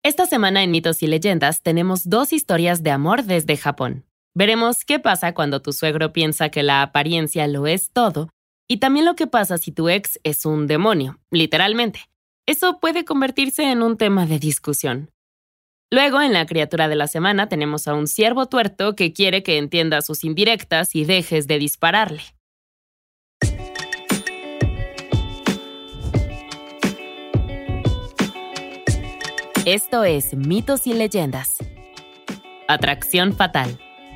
Esta semana en Mitos y Leyendas tenemos 2 historias de amor desde Japón. Veremos qué pasa cuando tu suegro piensa que la apariencia lo es todo y también lo que pasa si tu ex es un demonio, literalmente. Eso puede convertirse en un tema de discusión. Luego, en la criatura de la semana, tenemos a un ciervo tuerto que quiere que entiendas sus indirectas y dejes de dispararle. Esto es Mitos y Leyendas. Atracción fatal.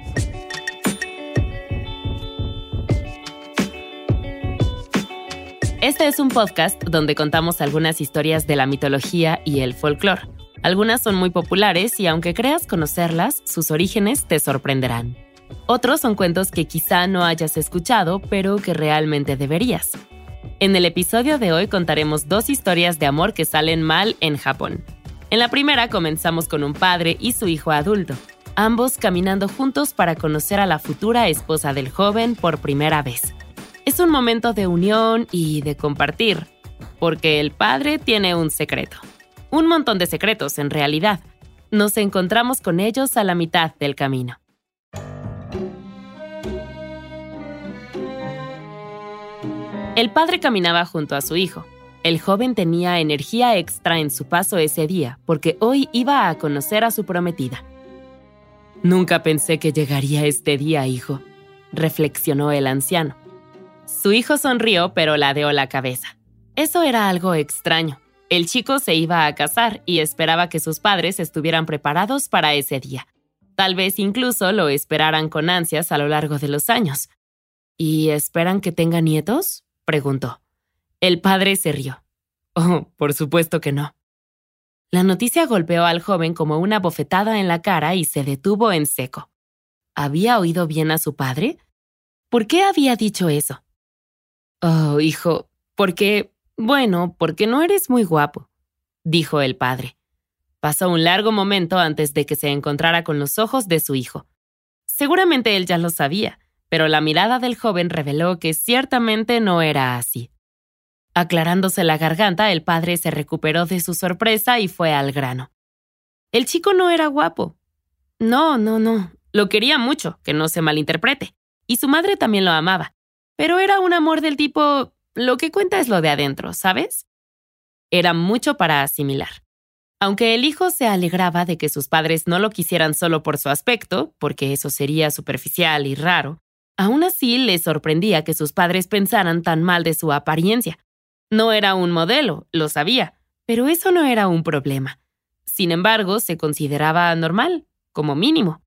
Este es un podcast donde contamos algunas historias de la mitología y el folclore. Algunas son muy populares y aunque creas conocerlas, sus orígenes te sorprenderán. Otros son cuentos que quizá no hayas escuchado, pero que realmente deberías. En el episodio de hoy contaremos 2 historias de amor que salen mal en Japón. En la primera comenzamos con un padre y su hijo adulto, ambos caminando juntos para conocer a la futura esposa del joven por primera vez. Es un momento de unión y de compartir, porque el padre tiene un secreto. Un montón de secretos, en realidad. Nos encontramos con ellos a la mitad del camino. El padre caminaba junto a su hijo. El joven tenía energía extra en su paso ese día, porque hoy iba a conocer a su prometida. «Nunca pensé que llegaría este día, hijo», reflexionó el anciano. Su hijo sonrió, pero ladeó la cabeza. Eso era algo extraño. El chico se iba a casar y esperaba que sus padres estuvieran preparados para ese día. Tal vez incluso lo esperaran con ansias a lo largo de los años. «¿Y esperan que tenga nietos?», preguntó. El padre se rió. «Oh, por supuesto que no». La noticia golpeó al joven como una bofetada en la cara y se detuvo en seco. ¿Había oído bien a su padre? ¿Por qué había dicho eso? «Oh, hijo, porque no eres muy guapo», dijo el padre. Pasó un largo momento antes de que se encontrara con los ojos de su hijo. Seguramente él ya lo sabía, pero la mirada del joven reveló que ciertamente no era así. Aclarándose la garganta, el padre se recuperó de su sorpresa y fue al grano. El chico no era guapo. No. Lo quería mucho, que no se malinterprete. Y su madre también lo amaba. Pero era un amor del tipo, lo que cuenta es lo de adentro, ¿sabes? Era mucho para asimilar. Aunque el hijo se alegraba de que sus padres no lo quisieran solo por su aspecto, porque eso sería superficial y raro, aún así le sorprendía que sus padres pensaran tan mal de su apariencia. No era un modelo, lo sabía, pero eso no era un problema. Sin embargo, se consideraba normal, como mínimo.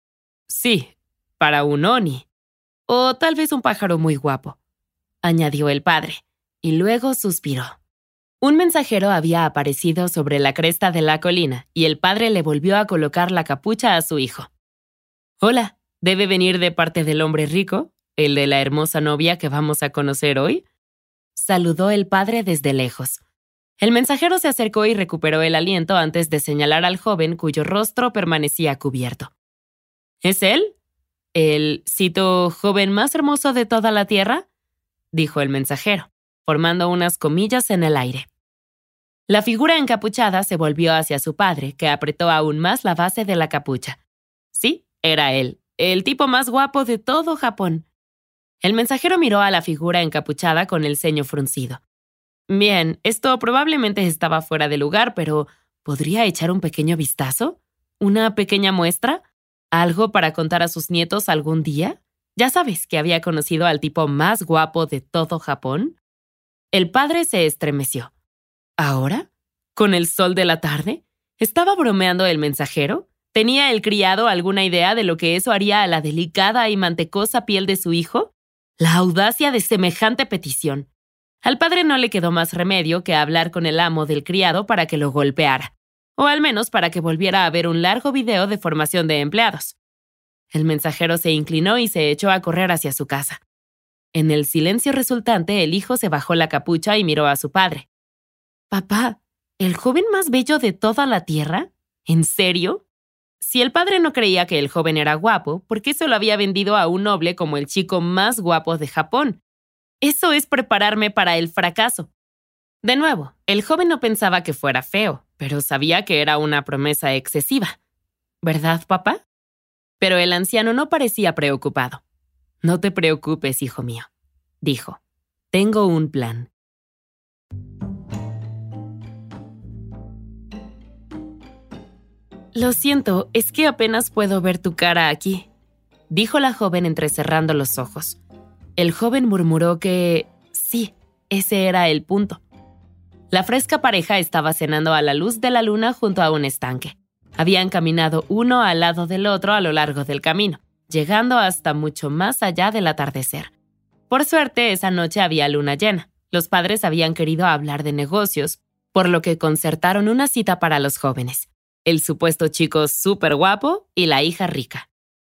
Sí, para un oni. O tal vez un pájaro muy guapo, añadió el padre, y luego suspiró. Un mensajero había aparecido sobre la cresta de la colina, y el padre le volvió a colocar la capucha a su hijo. «Hola, ¿debe venir de parte del hombre rico, el de la hermosa novia que vamos a conocer hoy?», saludó el padre desde lejos. El mensajero se acercó y recuperó el aliento antes de señalar al joven cuyo rostro permanecía cubierto. «¿Es él? ¿El, cito, joven más hermoso de toda la tierra?», dijo el mensajero, formando unas comillas en el aire. La figura encapuchada se volvió hacia su padre, que apretó aún más la base de la capucha. Sí, era él, el tipo más guapo de todo Japón. El mensajero miró a la figura encapuchada con el ceño fruncido. Bien, esto probablemente estaba fuera de lugar, pero ¿podría echar un pequeño vistazo? ¿Una pequeña muestra? ¿Algo para contar a sus nietos algún día? Ya sabes que había conocido al tipo más guapo de todo Japón. El padre se estremeció. ¿Ahora? ¿Con el sol de la tarde? ¿Estaba bromeando el mensajero? ¿Tenía el criado alguna idea de lo que eso haría a la delicada y mantecosa piel de su hijo? La audacia de semejante petición. Al padre no le quedó más remedio que hablar con el amo del criado para que lo golpeara, o al menos para que volviera a ver un largo video de formación de empleados. El mensajero se inclinó y se echó a correr hacia su casa. En el silencio resultante, el hijo se bajó la capucha y miró a su padre. «Papá, ¿el joven más bello de toda la tierra? ¿En serio?» Si el padre no creía que el joven era guapo, ¿por qué se lo había vendido a un noble como el chico más guapo de Japón? Eso es prepararme para el fracaso. De nuevo, el joven no pensaba que fuera feo, pero sabía que era una promesa excesiva. ¿Verdad, papá? Pero el anciano no parecía preocupado. «No te preocupes, hijo mío», dijo. «Tengo un plan». «Lo siento, es que apenas puedo ver tu cara aquí», dijo la joven entrecerrando los ojos. El joven murmuró que sí, ese era el punto. La fresca pareja estaba cenando a la luz de la luna junto a un estanque. Habían caminado uno al lado del otro a lo largo del camino, llegando hasta mucho más allá del atardecer. Por suerte, esa noche había luna llena. Los padres habían querido hablar de negocios, por lo que concertaron una cita para los jóvenes. El supuesto chico súper guapo y la hija rica.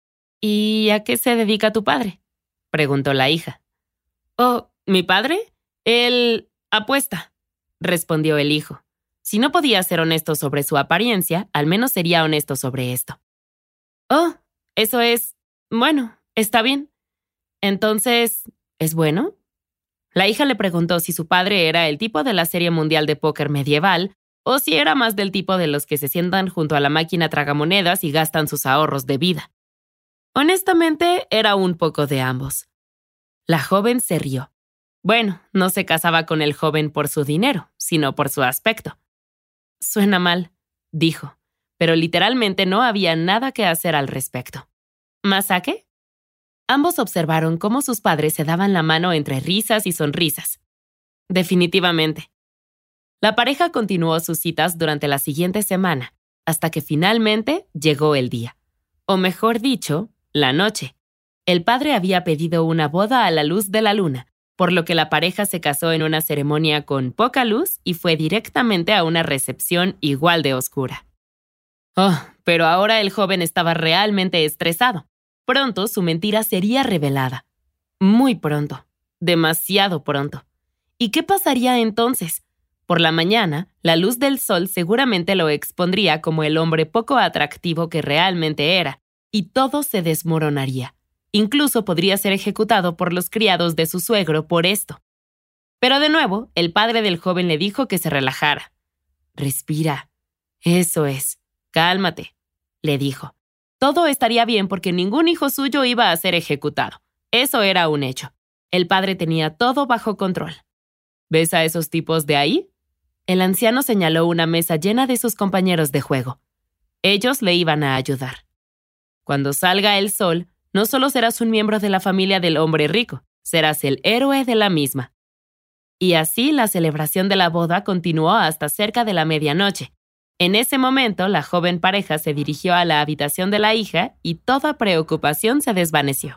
«¿Y a qué se dedica tu padre?», preguntó la hija. «Oh, ¿mi padre? Él apuesta», respondió el hijo. Si no podía ser honesto sobre su apariencia, al menos sería honesto sobre esto. «Oh, eso es... bueno, está bien. Entonces, ¿es bueno?». La hija le preguntó si su padre era el tipo de la serie mundial de póker medieval o si era más del tipo de los que se sientan junto a la máquina tragamonedas y gastan sus ahorros de vida. Honestamente, era un poco de ambos. La joven se rió. Bueno, no se casaba con el joven por su dinero, sino por su aspecto. «Suena mal», dijo, pero literalmente no había nada que hacer al respecto. ¿Masake? Ambos observaron cómo sus padres se daban la mano entre risas y sonrisas. Definitivamente. La pareja continuó sus citas durante la siguiente semana, hasta que finalmente llegó el día. O mejor dicho, la noche. El padre había pedido una boda a la luz de la luna, por lo que la pareja se casó en una ceremonia con poca luz y fue directamente a una recepción igual de oscura. Oh, pero ahora el joven estaba realmente estresado. Pronto su mentira sería revelada. Muy pronto. Demasiado pronto. ¿Y qué pasaría entonces? Por la mañana, la luz del sol seguramente lo expondría como el hombre poco atractivo que realmente era, y todo se desmoronaría. Incluso podría ser ejecutado por los criados de su suegro por esto. Pero de nuevo, el padre del joven le dijo que se relajara. «Respira. Eso es. Cálmate», le dijo. Todo estaría bien porque ningún hijo suyo iba a ser ejecutado. Eso era un hecho. El padre tenía todo bajo control. «¿Ves a esos tipos de ahí?». El anciano señaló una mesa llena de sus compañeros de juego. Ellos le iban a ayudar. «Cuando salga el sol, no solo serás un miembro de la familia del hombre rico, serás el héroe de la misma». Y así la celebración de la boda continuó hasta cerca de la medianoche. En ese momento, la joven pareja se dirigió a la habitación de la hija y toda preocupación se desvaneció.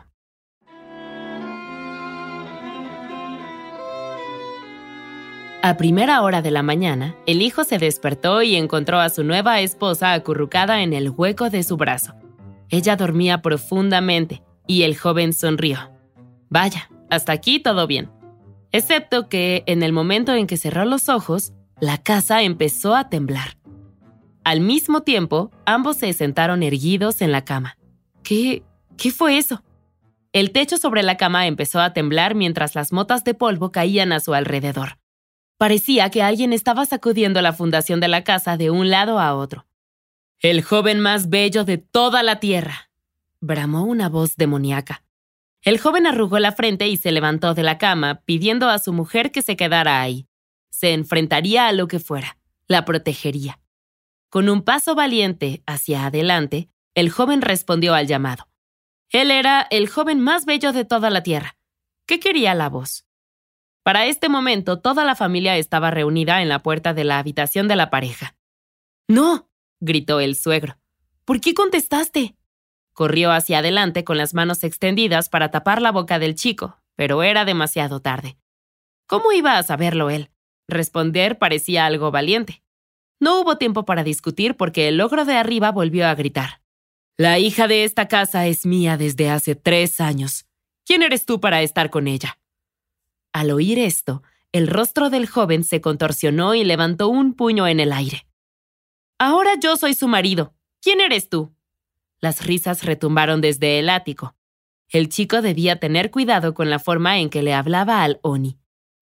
A primera hora de la mañana, el hijo se despertó y encontró a su nueva esposa acurrucada en el hueco de su brazo. Ella dormía profundamente y el joven sonrió. Vaya, hasta aquí todo bien. Excepto que, en el momento en que cerró los ojos, la casa empezó a temblar. Al mismo tiempo, ambos se sentaron erguidos en la cama. ¿Qué fue eso? El techo sobre la cama empezó a temblar mientras las motas de polvo caían a su alrededor. Parecía que alguien estaba sacudiendo la fundación de la casa de un lado a otro. «El joven más bello de toda la tierra», bramó una voz demoníaca. El joven arrugó la frente y se levantó de la cama, pidiendo a su mujer que se quedara ahí. Se enfrentaría a lo que fuera, la protegería. Con un paso valiente hacia adelante, el joven respondió al llamado. Él era el joven más bello de toda la tierra. ¿Qué quería la voz? Para este momento, toda la familia estaba reunida en la puerta de la habitación de la pareja. «¡No!», gritó el suegro. «¿Por qué contestaste?». Corrió hacia adelante con las manos extendidas para tapar la boca del chico, pero era demasiado tarde. ¿Cómo iba a saberlo él? Responder parecía algo valiente. No hubo tiempo para discutir porque el ogro de arriba volvió a gritar. «La hija de esta casa es mía desde hace 3 años. ¿Quién eres tú para estar con ella?». Al oír esto, el rostro del joven se contorsionó y levantó un puño en el aire. «Ahora yo soy su marido. ¿Quién eres tú?». Las risas retumbaron desde el ático. El chico debía tener cuidado con la forma en que le hablaba al Oni.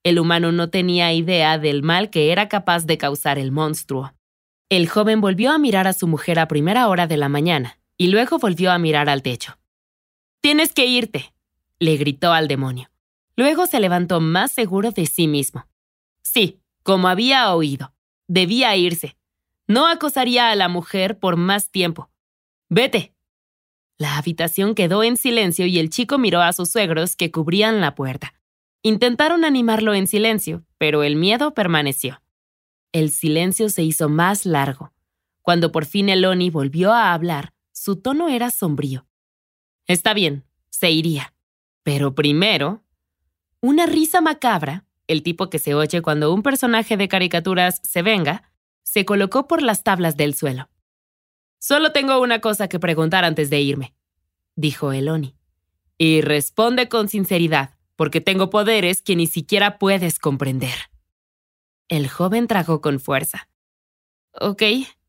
El humano no tenía idea del mal que era capaz de causar el monstruo. El joven volvió a mirar a su mujer a primera hora de la mañana y luego volvió a mirar al techo. «Tienes que irte», le gritó al demonio. Luego se levantó más seguro de sí mismo. Sí, como había oído, debía irse. No acosaría a la mujer por más tiempo. «Vete». La habitación quedó en silencio y el chico miró a sus suegros que cubrían la puerta. Intentaron animarlo en silencio, pero el miedo permaneció. El silencio se hizo más largo. Cuando por fin el Oni volvió a hablar, su tono era sombrío. Está bien, se iría. Pero primero... Una risa macabra, el tipo que se oye cuando un personaje de caricaturas se venga, se colocó por las tablas del suelo. «Solo tengo una cosa que preguntar antes de irme», dijo el Oni. «Y responde con sinceridad, porque tengo poderes que ni siquiera puedes comprender». El joven tragó con fuerza. «Ok.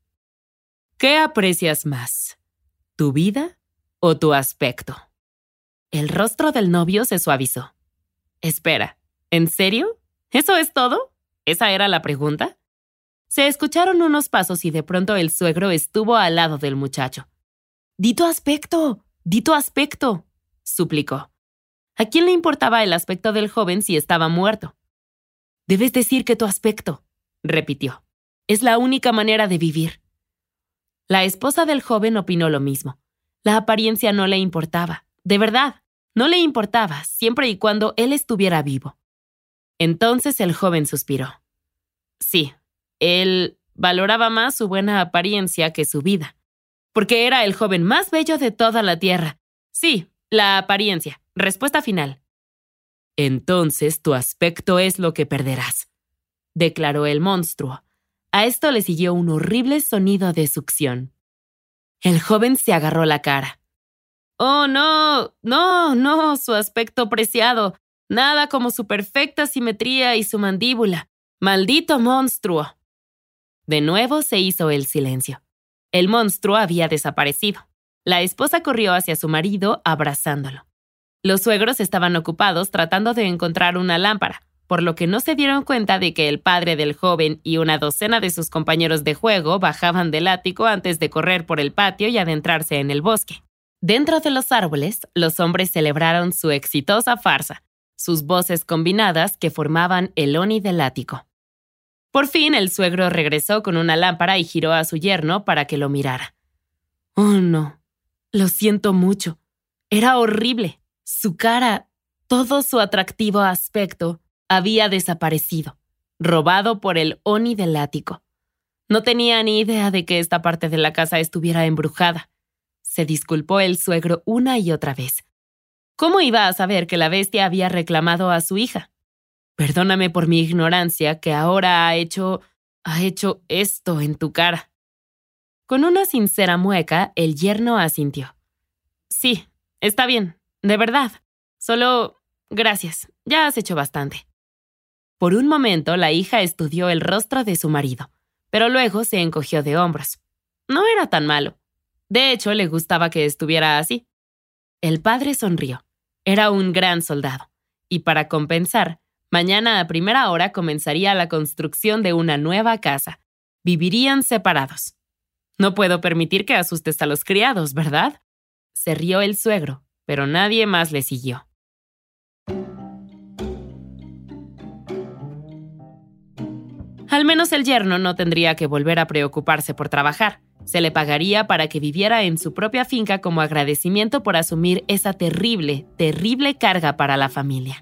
¿Qué aprecias más? ¿Tu vida o tu aspecto?» El rostro del novio se suavizó. «Espera, ¿en serio? ¿Eso es todo? ¿Esa era la pregunta?» Se escucharon unos pasos y de pronto el suegro estuvo al lado del muchacho. «¡Di tu aspecto! ¡Di tu aspecto!», suplicó. ¿A quién le importaba el aspecto del joven si estaba muerto? «Debes decir que tu aspecto», repitió. «Es la única manera de vivir». La esposa del joven opinó lo mismo. La apariencia no le importaba. De verdad, no le importaba, siempre y cuando él estuviera vivo. Entonces el joven suspiró. Sí, él valoraba más su buena apariencia que su vida, porque era el joven más bello de toda la tierra. Sí, la apariencia. Respuesta final. «Entonces tu aspecto es lo que perderás», declaró el monstruo. A esto le siguió un horrible sonido de succión. El joven se agarró la cara. «Oh, no, su aspecto preciado. Nada como su perfecta simetría y su mandíbula. ¡Maldito monstruo!». De nuevo se hizo el silencio. El monstruo había desaparecido. La esposa corrió hacia su marido, abrazándolo. Los suegros estaban ocupados tratando de encontrar una lámpara, por lo que no se dieron cuenta de que el padre del joven y una docena de sus compañeros de juego bajaban del ático antes de correr por el patio y adentrarse en el bosque. Dentro de los árboles, los hombres celebraron su exitosa farsa, sus voces combinadas que formaban el Oni del ático. Por fin el suegro regresó con una lámpara y giró a su yerno para que lo mirara. «Oh, no. Lo siento mucho. Era horrible. Su cara, todo su atractivo aspecto, había desaparecido, robado por el Oni del ático. No tenía ni idea de que esta parte de la casa estuviera embrujada». Se disculpó el suegro una y otra vez. ¿Cómo iba a saber que la bestia había reclamado a su hija? «Perdóname por mi ignorancia, que ahora ha hecho esto en tu cara». Con una sincera mueca, el yerno asintió. «Sí, está bien, de verdad. Solo, gracias, ya has hecho bastante». Por un momento, la hija estudió el rostro de su marido, pero luego se encogió de hombros. No era tan malo. De hecho, le gustaba que estuviera así. El padre sonrió. Era un gran soldado. Y para compensar, mañana a primera hora comenzaría la construcción de una nueva casa. Vivirían separados. «No puedo permitir que asustes a los criados, ¿verdad?», se rió el suegro, pero nadie más le siguió. Al menos el yerno no tendría que volver a preocuparse por trabajar. Se le pagaría para que viviera en su propia finca como agradecimiento por asumir esa terrible, terrible carga para la familia.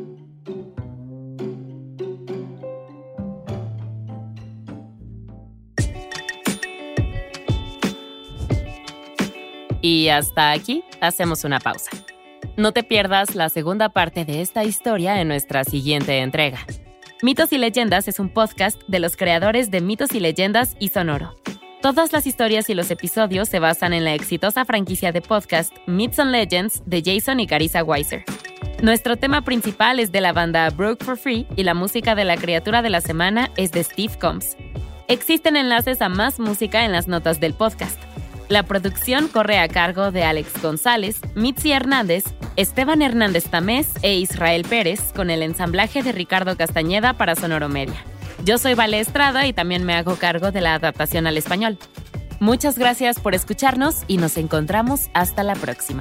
Y hasta aquí hacemos una pausa. No te pierdas la segunda parte de esta historia en nuestra siguiente entrega. Mitos y Leyendas es un podcast de los creadores de Mitos y Leyendas y Sonoro. Todas las historias y los episodios se basan en la exitosa franquicia de podcast Myths and Legends de Jason y Carissa Weiser. Nuestro tema principal es de la banda Broke for Free y la música de la criatura de la semana es de Steve Combs. Existen enlaces a más música en las notas del podcast. La producción corre a cargo de Alex González, Mitzi Hernández, Esteban Hernández Tamés e Israel Pérez, con el ensamblaje de Ricardo Castañeda para Sonoro Media. Yo soy Vale Estrada y también me hago cargo de la adaptación al español. Muchas gracias por escucharnos y nos encontramos hasta la próxima.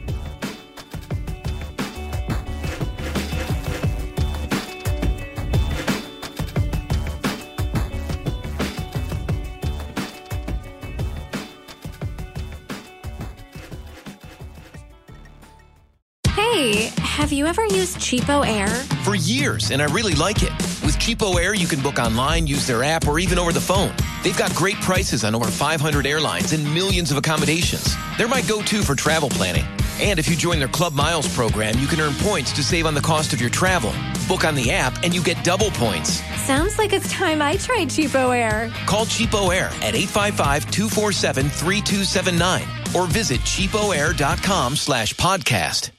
Hey, have you ever used Cheapo Air? For years, and I really like it. With Cheapo Air, you can book online, use their app, or even over the phone. They've got great prices on over 500 airlines and millions of accommodations. They're my go-to for travel planning. And if you join their Club Miles program, you can earn points to save on the cost of your travel. Book on the app, and you get double points. Sounds like it's time I tried Cheapo Air. Call Cheapo Air at 855-247-3279 or visit cheapoair.com/podcast.